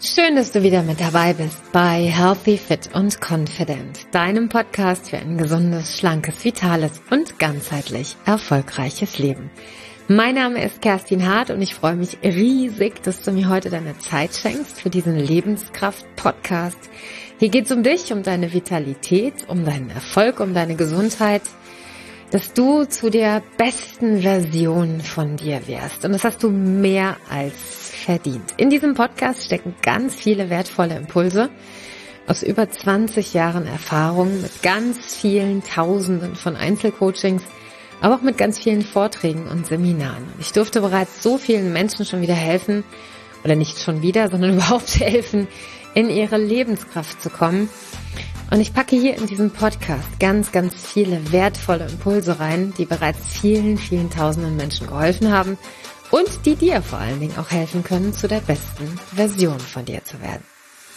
Schön, dass du wieder mit dabei bist bei Healthy, Fit und Confident, deinem Podcast für ein gesundes, schlankes, vitales und ganzheitlich erfolgreiches Leben. Mein Name ist Kerstin Hart und ich freue mich riesig, dass du mir heute deine Zeit schenkst für diesen Lebenskraft-Podcast. Hier geht es um dich, um deine Vitalität, um deinen Erfolg, um deine Gesundheit, dass du zu der besten Version von dir wirst. Und das hast du mehr als verdient. In diesem Podcast stecken ganz viele wertvolle Impulse aus über 20 Jahren Erfahrung mit ganz vielen Tausenden von Einzelcoachings, aber auch mit ganz vielen Vorträgen und Seminaren. Ich durfte bereits so vielen Menschen schon wieder helfen, oder nicht schon wieder, sondern überhaupt helfen, in ihre Lebenskraft zu kommen. Und ich packe hier in diesem Podcast ganz, ganz viele wertvolle Impulse rein, die bereits vielen, vielen Tausenden Menschen geholfen haben und die dir vor allen Dingen auch helfen können, zu der besten Version von dir zu werden.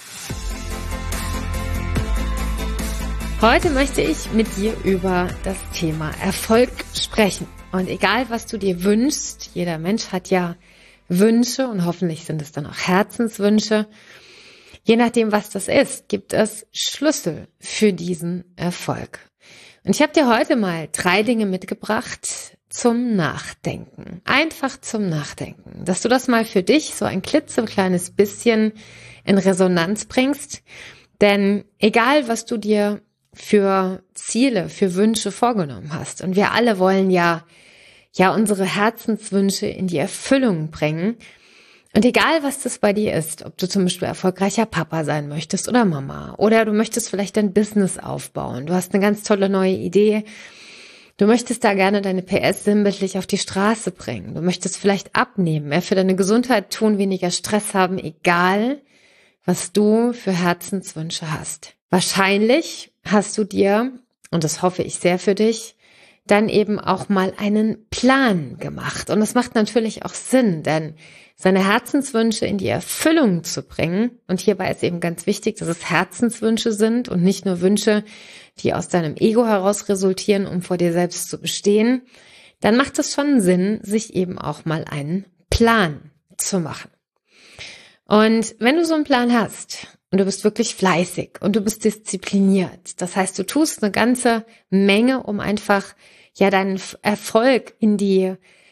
Heute möchte ich mit dir über das Thema Erfolg sprechen. Und egal, was du dir wünschst, jeder Mensch hat ja Wünsche und hoffentlich sind es dann auch Herzenswünsche. Je nachdem, was das ist, gibt es Schlüssel für diesen Erfolg. Und ich habe dir heute mal 3 Dinge mitgebracht zum Nachdenken. Einfach zum Nachdenken. Dass du das mal für dich so ein klitzekleines bisschen in Resonanz bringst. Denn egal, was du dir für Ziele, für Wünsche vorgenommen hast, und wir alle wollen ja unsere Herzenswünsche in die Erfüllung bringen. Und egal, was das bei dir ist, ob du zum Beispiel erfolgreicher Papa sein möchtest oder Mama, oder du möchtest vielleicht dein Business aufbauen, du hast eine ganz tolle neue Idee, du möchtest da gerne deine PS sinnbildlich auf die Straße bringen, du möchtest vielleicht abnehmen, mehr für deine Gesundheit tun, weniger Stress haben, egal, was du für Herzenswünsche hast. Wahrscheinlich hast du dir, und das hoffe ich sehr für dich, dann eben auch mal einen Plan gemacht. Und das macht natürlich auch Sinn, denn seine Herzenswünsche in die Erfüllung zu bringen, und hierbei ist eben ganz wichtig, dass es Herzenswünsche sind und nicht nur Wünsche, die aus deinem Ego heraus resultieren, um vor dir selbst zu bestehen, dann macht es schon Sinn, sich eben auch mal einen Plan zu machen. Und wenn du so einen Plan hast und du bist wirklich fleißig und du bist diszipliniert, das heißt, du tust eine ganze Menge, um einfach deinen Erfolg in die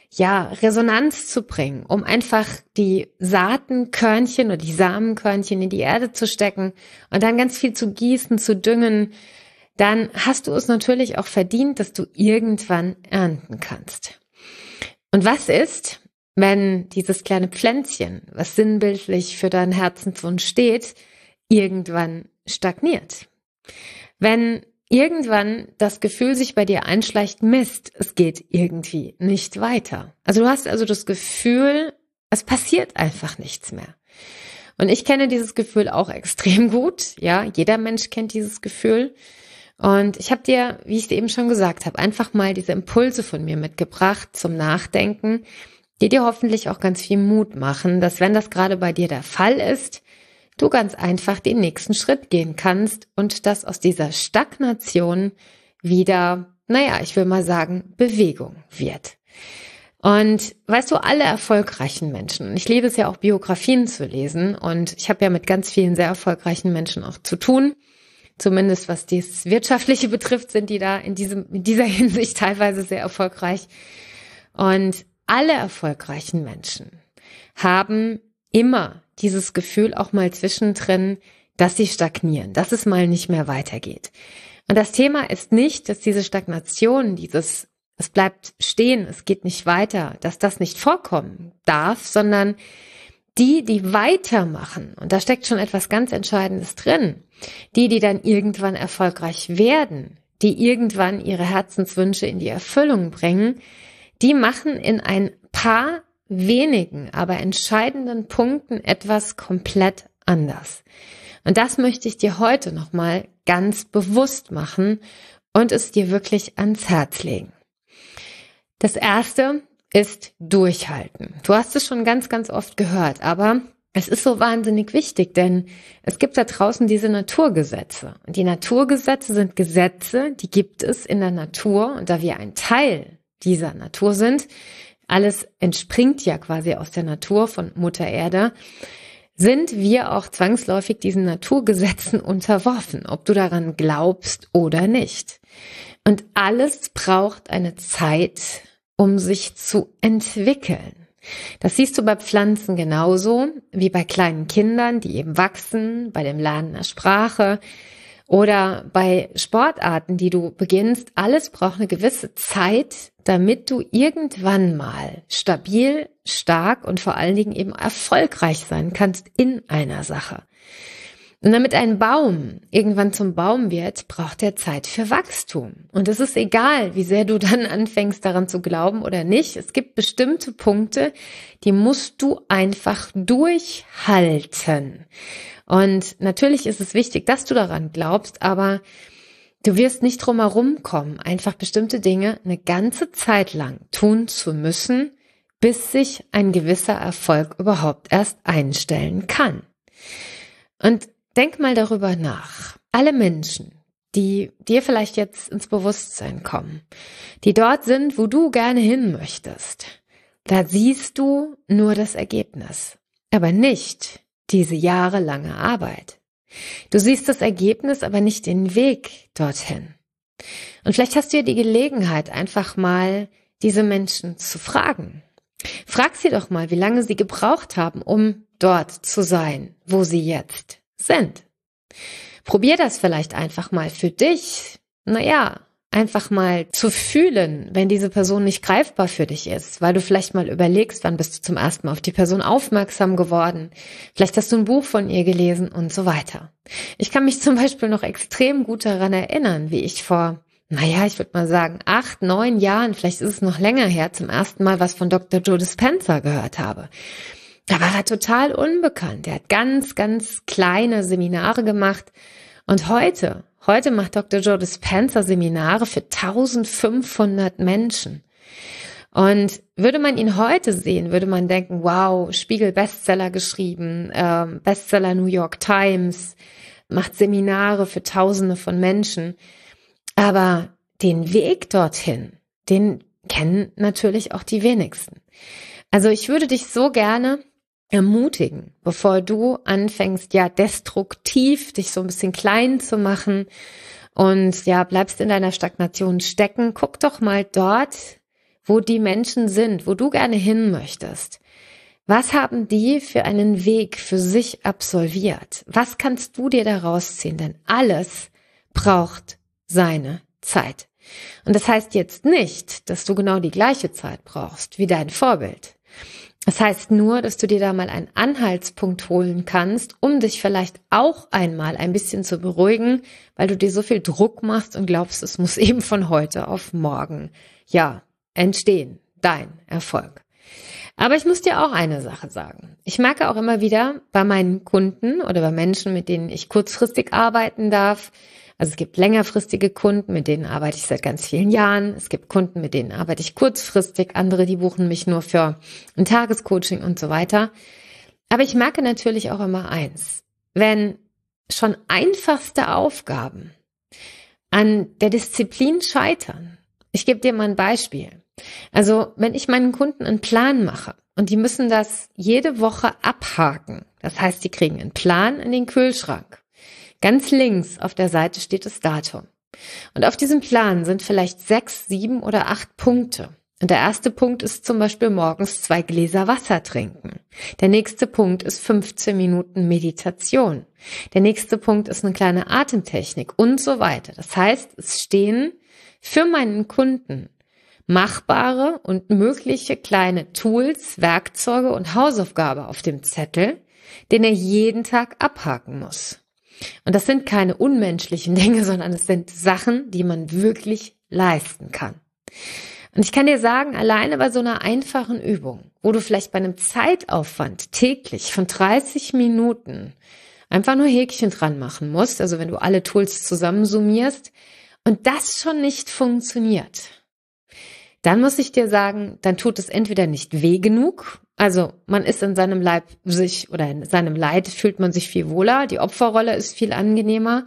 Resonanz zu bringen, um einfach die Saatenkörnchen oder die Samenkörnchen in die Erde zu stecken und dann ganz viel zu gießen, zu düngen, dann hast du es natürlich auch verdient, dass du irgendwann ernten kannst. Und was ist, wenn dieses kleine Pflänzchen, was sinnbildlich für deinen Herzenswunsch steht, irgendwann stagniert? Wenn irgendwann das Gefühl sich bei dir einschleicht, Mist, es geht irgendwie nicht weiter. Also du hast also das Gefühl, es passiert einfach nichts mehr. Und ich kenne dieses Gefühl auch extrem gut. Ja, jeder Mensch kennt dieses Gefühl. Und ich habe dir, wie ich es eben schon gesagt habe, einfach mal diese Impulse von mir mitgebracht zum Nachdenken, die dir hoffentlich auch ganz viel Mut machen, dass wenn das gerade bei dir der Fall ist, du ganz einfach den nächsten Schritt gehen kannst und dass aus dieser Stagnation wieder, ich will mal sagen, Bewegung wird. Und weißt du, alle erfolgreichen Menschen, und ich liebe es ja auch, Biografien zu lesen, und ich habe ja mit ganz vielen sehr erfolgreichen Menschen auch zu tun, zumindest was das Wirtschaftliche betrifft, sind die da in dieser Hinsicht teilweise sehr erfolgreich. Und alle erfolgreichen Menschen haben immer dieses Gefühl auch mal zwischendrin, dass sie stagnieren, dass es mal nicht mehr weitergeht. Und das Thema ist nicht, dass diese Stagnation, es bleibt stehen, es geht nicht weiter, dass das nicht vorkommen darf, sondern die weitermachen, und da steckt schon etwas ganz Entscheidendes drin, die dann irgendwann erfolgreich werden, die irgendwann ihre Herzenswünsche in die Erfüllung bringen, die machen in ein paar wenigen, aber entscheidenden Punkten etwas komplett anders. Und das möchte ich dir heute nochmal ganz bewusst machen und es dir wirklich ans Herz legen. Das erste ist durchhalten. Du hast es schon ganz, ganz oft gehört, aber es ist so wahnsinnig wichtig, denn es gibt da draußen diese Naturgesetze. Und die Naturgesetze sind Gesetze, die gibt es in der Natur, und da wir ein Teil dieser Natur sind, alles entspringt ja quasi aus der Natur von Mutter Erde, sind wir auch zwangsläufig diesen Naturgesetzen unterworfen, ob du daran glaubst oder nicht. Und alles braucht eine Zeit, um sich zu entwickeln. Das siehst du bei Pflanzen genauso wie bei kleinen Kindern, die eben wachsen, bei dem Lernen der Sprache oder bei Sportarten, die du beginnst. Alles braucht eine gewisse Zeit, damit du irgendwann mal stabil, stark und vor allen Dingen eben erfolgreich sein kannst in einer Sache. Und damit ein Baum irgendwann zum Baum wird, braucht er Zeit für Wachstum. Und es ist egal, wie sehr du dann anfängst daran zu glauben oder nicht. Es gibt bestimmte Punkte, die musst du einfach durchhalten. Und natürlich ist es wichtig, dass du daran glaubst, aber du wirst nicht drum herum kommen, einfach bestimmte Dinge eine ganze Zeit lang tun zu müssen, bis sich ein gewisser Erfolg überhaupt erst einstellen kann. Und denk mal darüber nach. Alle Menschen, die dir vielleicht jetzt ins Bewusstsein kommen, die dort sind, wo du gerne hin möchtest, da siehst du nur das Ergebnis, aber nicht diese jahrelange Arbeit. Du siehst das Ergebnis, aber nicht den Weg dorthin. Und vielleicht hast du ja die Gelegenheit, einfach mal diese Menschen zu fragen. Frag sie doch mal, wie lange sie gebraucht haben, um dort zu sein, wo sie jetzt sind. Probier das vielleicht einfach mal für dich. Einfach mal zu fühlen, wenn diese Person nicht greifbar für dich ist, weil du vielleicht mal überlegst, wann bist du zum ersten Mal auf die Person aufmerksam geworden. Vielleicht hast du ein Buch von ihr gelesen und so weiter. Ich kann mich zum Beispiel noch extrem gut daran erinnern, wie ich vor, ich würde mal sagen, 8, 9 Jahren, vielleicht ist es noch länger her, zum ersten Mal was von Dr. Joe Dispenza gehört habe. Da war er total unbekannt. Er hat ganz, ganz kleine Seminare gemacht. Und heute macht Dr. Joe Dispenza Seminare für 1500 Menschen. Und würde man ihn heute sehen, würde man denken, wow, Spiegel Bestseller geschrieben, Bestseller New York Times, macht Seminare für Tausende von Menschen. Aber den Weg dorthin, den kennen natürlich auch die wenigsten. Also ich würde dich so gerne ermutigen, bevor du anfängst, destruktiv dich so ein bisschen klein zu machen und bleibst in deiner Stagnation stecken. Guck doch mal dort, wo die Menschen sind, wo du gerne hin möchtest. Was haben die für einen Weg für sich absolviert? Was kannst du dir daraus ziehen? Denn alles braucht seine Zeit. Und das heißt jetzt nicht, dass du genau die gleiche Zeit brauchst wie dein Vorbild. Das heißt nur, dass du dir da mal einen Anhaltspunkt holen kannst, um dich vielleicht auch einmal ein bisschen zu beruhigen, weil du dir so viel Druck machst und glaubst, es muss eben von heute auf morgen, entstehen, dein Erfolg. Aber ich muss dir auch eine Sache sagen. Ich merke auch immer wieder bei meinen Kunden oder bei Menschen, mit denen ich kurzfristig arbeiten darf. Also es gibt längerfristige Kunden, mit denen arbeite ich seit ganz vielen Jahren. Es gibt Kunden, mit denen arbeite ich kurzfristig. Andere, die buchen mich nur für ein Tagescoaching und so weiter. Aber ich merke natürlich auch immer eins. Wenn schon einfachste Aufgaben an der Disziplin scheitern. Ich gebe dir mal ein Beispiel. Also wenn ich meinen Kunden einen Plan mache und die müssen das jede Woche abhaken. Das heißt, die kriegen einen Plan in den Kühlschrank. Ganz links auf der Seite steht das Datum. Und auf diesem Plan sind vielleicht 6, 7 oder 8 Punkte. Und der erste Punkt ist zum Beispiel morgens 2 Gläser Wasser trinken. Der nächste Punkt ist 15 Minuten Meditation. Der nächste Punkt ist eine kleine Atemtechnik und so weiter. Das heißt, es stehen für meinen Kunden machbare und mögliche kleine Tools, Werkzeuge und Hausaufgabe auf dem Zettel, den er jeden Tag abhaken muss. Und das sind keine unmenschlichen Dinge, sondern es sind Sachen, die man wirklich leisten kann. Und ich kann dir sagen, alleine bei so einer einfachen Übung, wo du vielleicht bei einem Zeitaufwand täglich von 30 Minuten einfach nur Häkchen dran machen musst, also wenn du alle Tools zusammensummierst und das schon nicht funktioniert, dann muss ich dir sagen, dann tut es entweder nicht weh genug, also man ist in seinem Leib in seinem Leid fühlt man sich viel wohler, die Opferrolle ist viel angenehmer,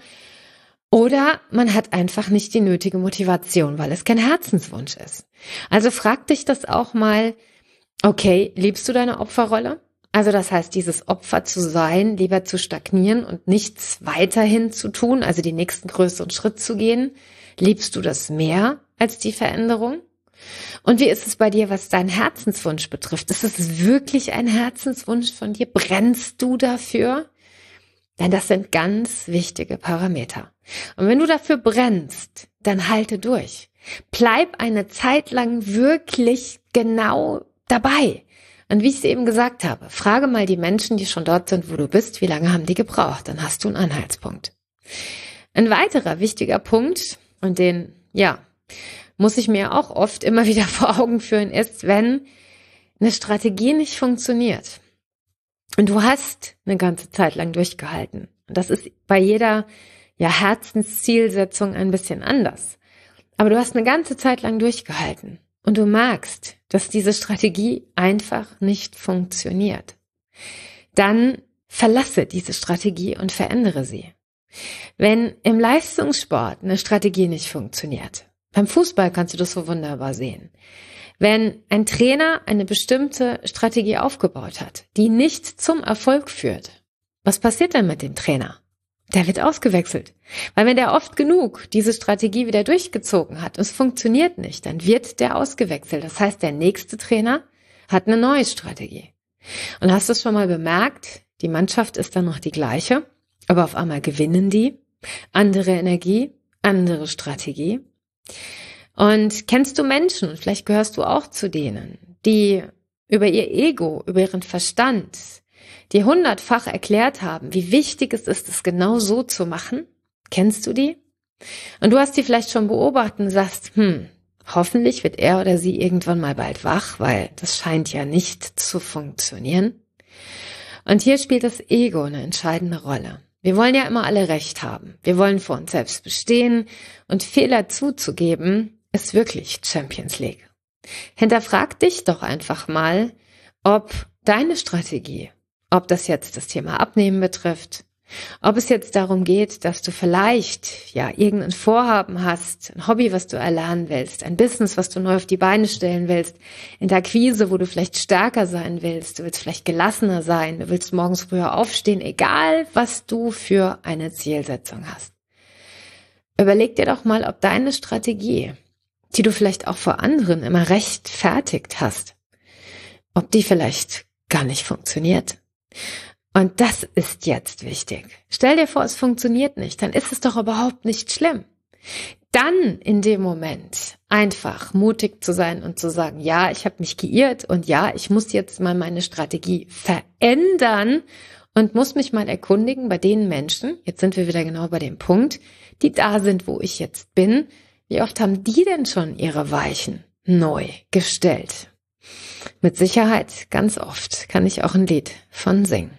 oder man hat einfach nicht die nötige Motivation, weil es kein Herzenswunsch ist. Also frag dich das auch mal, okay, liebst du deine Opferrolle? Also das heißt, dieses Opfer zu sein, lieber zu stagnieren und nichts weiterhin zu tun, also den nächsten größeren Schritt zu gehen? Liebst du das mehr als die Veränderung? Und wie ist es bei dir, was deinen Herzenswunsch betrifft? Ist es wirklich ein Herzenswunsch von dir? Brennst du dafür? Denn das sind ganz wichtige Parameter. Und wenn du dafür brennst, dann halte durch. Bleib eine Zeit lang wirklich genau dabei. Und wie ich es eben gesagt habe, frage mal die Menschen, die schon dort sind, wo du bist, wie lange haben die gebraucht? Dann hast du einen Anhaltspunkt. Ein weiterer wichtiger Punkt, und den, muss ich mir auch oft immer wieder vor Augen führen, ist, wenn eine Strategie nicht funktioniert und du hast eine ganze Zeit lang durchgehalten. Und das ist bei jeder Herzenszielsetzung ein bisschen anders. Aber du hast eine ganze Zeit lang durchgehalten und du merkst, dass diese Strategie einfach nicht funktioniert. Dann verlasse diese Strategie und verändere sie. Wenn im Leistungssport eine Strategie nicht funktioniert, beim Fußball kannst du das so wunderbar sehen. Wenn ein Trainer eine bestimmte Strategie aufgebaut hat, die nicht zum Erfolg führt, was passiert dann mit dem Trainer? Der wird ausgewechselt. Weil wenn der oft genug diese Strategie wieder durchgezogen hat und es funktioniert nicht, dann wird der ausgewechselt. Das heißt, der nächste Trainer hat eine neue Strategie. Und hast du es schon mal bemerkt? Die Mannschaft ist dann noch die gleiche, aber auf einmal gewinnen die. Andere Energie, andere Strategie. Und kennst du Menschen, und vielleicht gehörst du auch zu denen, die über ihr Ego, über ihren Verstand, die 100-fach erklärt haben, wie wichtig es ist, es genau so zu machen? Kennst du die? Und du hast die vielleicht schon beobachtet und sagst, hoffentlich wird er oder sie irgendwann mal bald wach, weil das scheint ja nicht zu funktionieren. Und hier spielt das Ego eine entscheidende Rolle. Wir wollen ja immer alle Recht haben. Wir wollen vor uns selbst bestehen und Fehler zuzugeben, ist wirklich Champions League. Hinterfrag dich doch einfach mal, ob deine Strategie, ob das jetzt das Thema Abnehmen betrifft, ob es jetzt darum geht, dass du vielleicht irgendein Vorhaben hast, ein Hobby, was du erlernen willst, ein Business, was du neu auf die Beine stellen willst, in der Akquise, wo du vielleicht stärker sein willst, du willst vielleicht gelassener sein, du willst morgens früher aufstehen, egal was du für eine Zielsetzung hast. Überleg dir doch mal, ob deine Strategie, die du vielleicht auch vor anderen immer rechtfertigt hast, ob die vielleicht gar nicht funktioniert. Und das ist jetzt wichtig. Stell dir vor, es funktioniert nicht, dann ist es doch überhaupt nicht schlimm. Dann in dem Moment einfach mutig zu sein und zu sagen, ja, ich habe mich geirrt und ja, ich muss jetzt mal meine Strategie verändern und muss mich mal erkundigen bei den Menschen, jetzt sind wir wieder genau bei dem Punkt, die da sind, wo ich jetzt bin. Wie oft haben die denn schon ihre Weichen neu gestellt? Mit Sicherheit ganz oft, kann ich auch ein Lied von singen.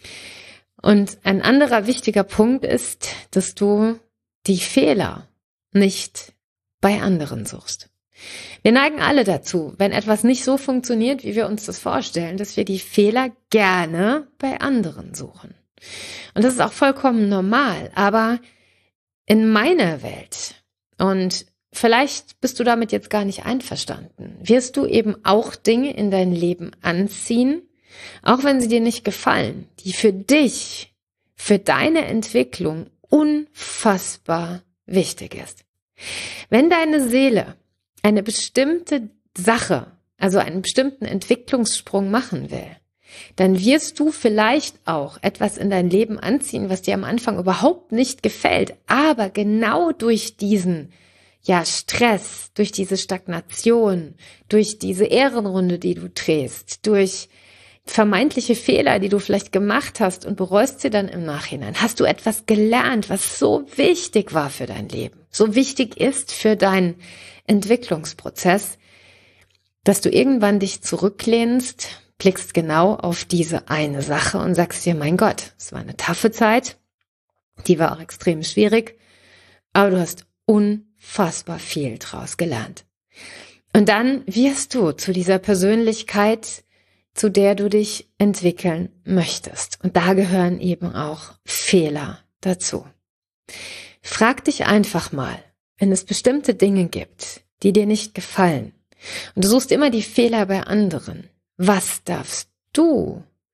Und ein anderer wichtiger Punkt ist, dass du die Fehler nicht bei anderen suchst. Wir neigen alle dazu, wenn etwas nicht so funktioniert, wie wir uns das vorstellen, dass wir die Fehler gerne bei anderen suchen. Und das ist auch vollkommen normal, aber in meiner Welt, und vielleicht bist du damit jetzt gar nicht einverstanden, wirst du eben auch Dinge in dein Leben anziehen, auch wenn sie dir nicht gefallen, die für dich, für deine Entwicklung unfassbar wichtig ist. Wenn deine Seele eine bestimmte Sache, also einen bestimmten Entwicklungssprung machen will, dann wirst du vielleicht auch etwas in dein Leben anziehen, was dir am Anfang überhaupt nicht gefällt, aber genau durch diesen Stress, durch diese Stagnation, durch diese Ehrenrunde, die du drehst, durch vermeintliche Fehler, die du vielleicht gemacht hast und bereust sie dann im Nachhinein, hast du etwas gelernt, was so wichtig war für dein Leben, so wichtig ist für deinen Entwicklungsprozess, dass du irgendwann dich zurücklehnst, blickst genau auf diese eine Sache und sagst dir, mein Gott, es war eine taffe Zeit, die war auch extrem schwierig, aber du hast unfassbar viel draus gelernt. Und dann wirst du zu dieser Persönlichkeit, zu der du dich entwickeln möchtest. Und da gehören eben auch Fehler dazu. Frag dich einfach mal, wenn es bestimmte Dinge gibt, die dir nicht gefallen, und du suchst immer die Fehler bei anderen, was darfst du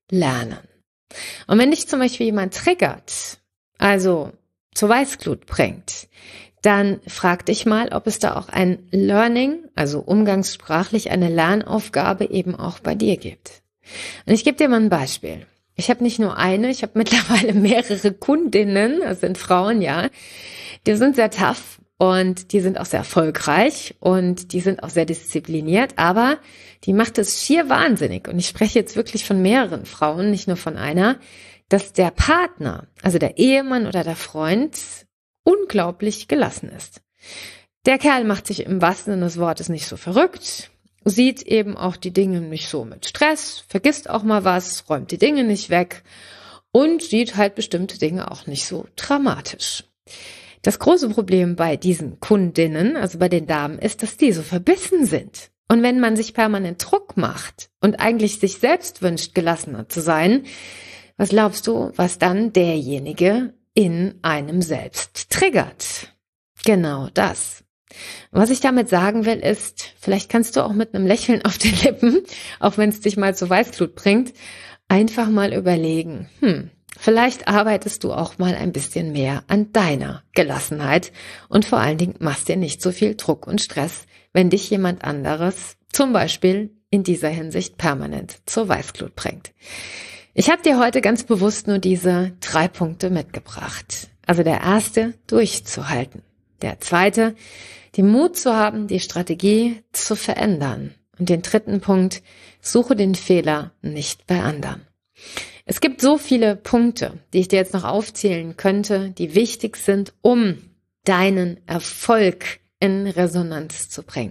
lernen. Und wenn dich zum Beispiel jemand triggert, also zur Weißglut bringt, dann frag dich mal, ob es da auch ein Learning, also umgangssprachlich eine Lernaufgabe eben auch bei dir gibt. Und ich gebe dir mal ein Beispiel. Ich habe nicht nur eine, ich habe mittlerweile mehrere Kundinnen, das sind Frauen, ja, die sind sehr tough und die sind auch sehr erfolgreich und die sind auch sehr diszipliniert, aber die macht es schier wahnsinnig. Und ich spreche jetzt wirklich von mehreren Frauen, nicht nur von einer, dass der Partner, also der Ehemann oder der Freund, unglaublich gelassen ist. Der Kerl macht sich im wahrsten Sinne des Wortes nicht so verrückt, sieht eben auch die Dinge nicht so mit Stress, vergisst auch mal was, räumt die Dinge nicht weg und sieht halt bestimmte Dinge auch nicht so dramatisch. Das große Problem bei diesen Kundinnen, also bei den Damen, ist, dass die so verbissen sind. Und wenn man sich permanent Druck macht und eigentlich sich selbst wünscht, gelassener zu sein, was glaubst du, was dann derjenige in einem selbst triggert? Genau das. Was ich damit sagen will ist, vielleicht kannst du auch mit einem Lächeln auf den Lippen, auch wenn es dich mal zur Weißglut bringt, einfach mal überlegen, vielleicht arbeitest du auch mal ein bisschen mehr an deiner Gelassenheit und vor allen Dingen machst dir nicht so viel Druck und Stress, wenn dich jemand anderes zum Beispiel in dieser Hinsicht permanent zur Weißglut bringt. Ich habe dir heute ganz bewusst nur diese 3 Punkte mitgebracht. Also der erste, durchzuhalten. Der zweite, den Mut zu haben, die Strategie zu verändern. Und den 3. Punkt, suche den Fehler nicht bei anderen. Es gibt so viele Punkte, die ich dir jetzt noch aufzählen könnte, die wichtig sind, um deinen Erfolg in Resonanz zu bringen.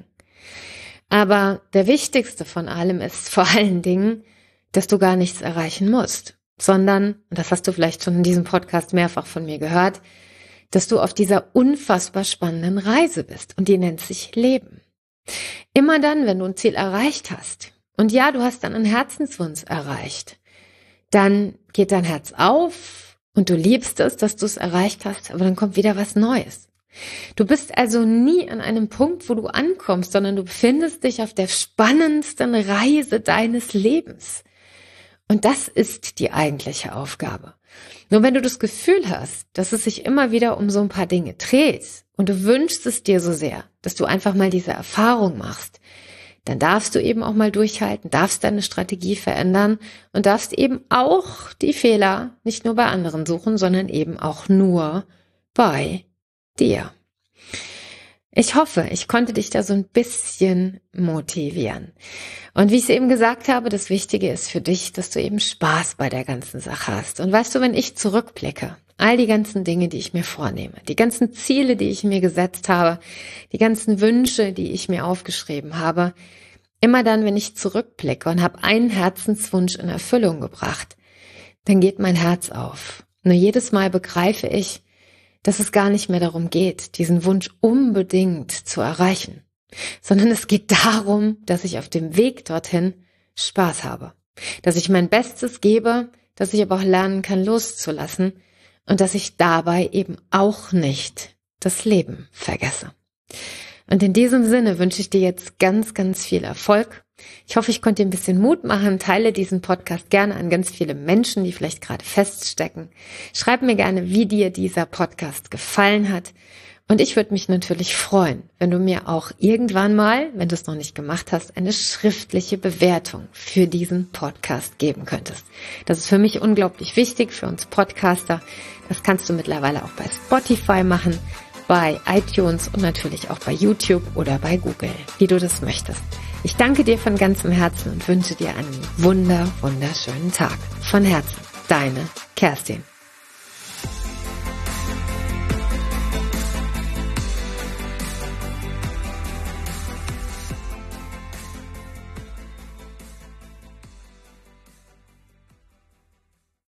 Aber der wichtigste von allem ist vor allen Dingen, dass du gar nichts erreichen musst, sondern, und das hast du vielleicht schon in diesem Podcast mehrfach von mir gehört, dass du auf dieser unfassbar spannenden Reise bist und die nennt sich Leben. Immer dann, wenn du ein Ziel erreicht hast und ja, du hast dann einen Herzenswunsch erreicht, dann geht dein Herz auf und du liebst es, dass du es erreicht hast, aber dann kommt wieder was Neues. Du bist also nie an einem Punkt, wo du ankommst, sondern du befindest dich auf der spannendsten Reise deines Lebens. Und das ist die eigentliche Aufgabe. Nur wenn du das Gefühl hast, dass es sich immer wieder um so ein paar Dinge dreht und du wünschst es dir so sehr, dass du einfach mal diese Erfahrung machst, dann darfst du eben auch mal durchhalten, darfst deine Strategie verändern und darfst eben auch die Fehler nicht nur bei anderen suchen, sondern eben auch nur bei dir. Ich hoffe, ich konnte dich da so ein bisschen motivieren. Und wie ich es eben gesagt habe, das Wichtige ist für dich, dass du eben Spaß bei der ganzen Sache hast. Und weißt du, wenn ich zurückblicke, all die ganzen Dinge, die ich mir vornehme, die ganzen Ziele, die ich mir gesetzt habe, die ganzen Wünsche, die ich mir aufgeschrieben habe, immer dann, wenn ich zurückblicke und habe einen Herzenswunsch in Erfüllung gebracht, dann geht mein Herz auf. Nur jedes Mal begreife ich, dass es gar nicht mehr darum geht, diesen Wunsch unbedingt zu erreichen, sondern es geht darum, dass ich auf dem Weg dorthin Spaß habe, dass ich mein Bestes gebe, dass ich aber auch lernen kann, loszulassen und dass ich dabei eben auch nicht das Leben vergesse. Und in diesem Sinne wünsche ich dir jetzt ganz, ganz viel Erfolg. Ich hoffe, ich konnte dir ein bisschen Mut machen. Teile diesen Podcast gerne an ganz viele Menschen, die vielleicht gerade feststecken. Schreib mir gerne, wie dir dieser Podcast gefallen hat. Und ich würde mich natürlich freuen, wenn du mir auch irgendwann mal, wenn du es noch nicht gemacht hast, eine schriftliche Bewertung für diesen Podcast geben könntest. Das ist für mich unglaublich wichtig, für uns Podcaster. Das kannst du mittlerweile auch bei Spotify machen, bei iTunes und natürlich auch bei YouTube oder bei Google, wie du das möchtest. Ich danke dir von ganzem Herzen und wünsche dir einen wunderschönen Tag. Von Herzen, deine Kerstin.